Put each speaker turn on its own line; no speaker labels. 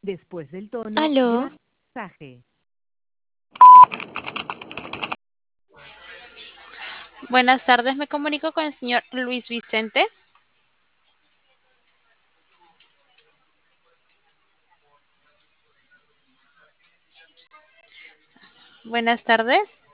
Después del tono,
Aló,
graba el mensaje.
buenas tardes, me comunico con el señor Luis Vicente. Buenas tardes.